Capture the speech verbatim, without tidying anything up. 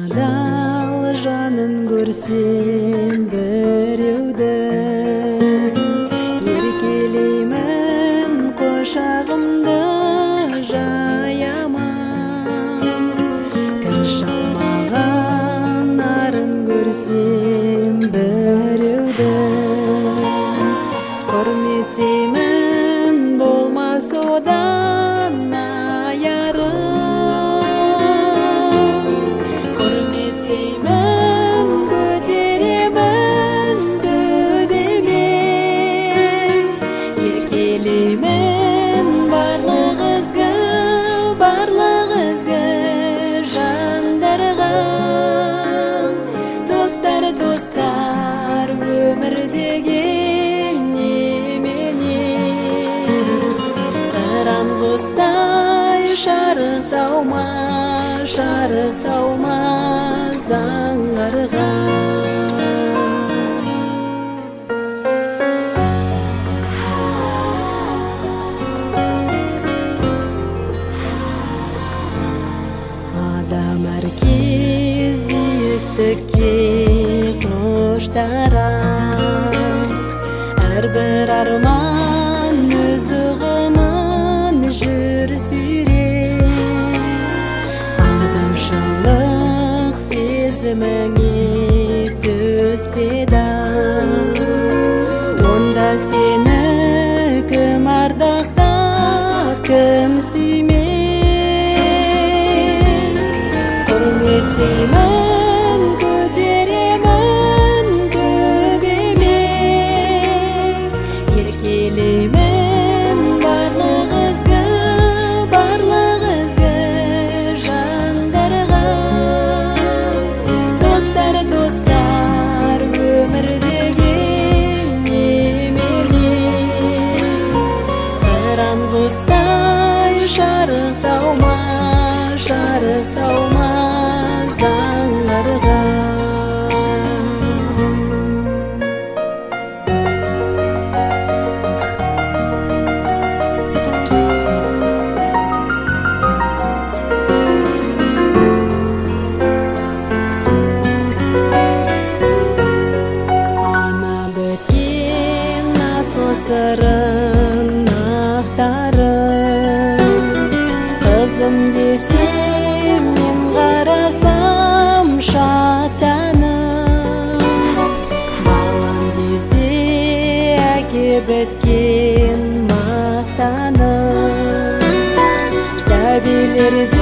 адал жанын көрсем біреуді, еркелеймін қошағымды жаямам. Кір шалмаған нарын көрсем біреуді, құрметтеймін болмас одан аярым. Құрметтеймін, көтеремін төбеме, еркелеймін барлық ізгі, барлық ізгі жандарға. Достар, достар, өмір деген немене, қараңғыстай шарықтаума, шарықтаума заңғарға. Адам әркез биіктікке құштарақ, әрбір арман өз ұғымын жүр сүйреп. Адамшылық сезіміңе түседі, онда сені кім ардақтап, кім сүймек. Құрметтеймін, көтеремін төбеме, еркелеймін барлық ізгі, барлық ізгі жандарға. Достар, достар, өмір деген немене, қараңғыстай шарықтаума, шарықтаума заңғарға. Ана біткен асыл сырын ақтарып, қызым десем мен қарасам шаттанып, балам десе әке біткен мақтанып. Сәбилерді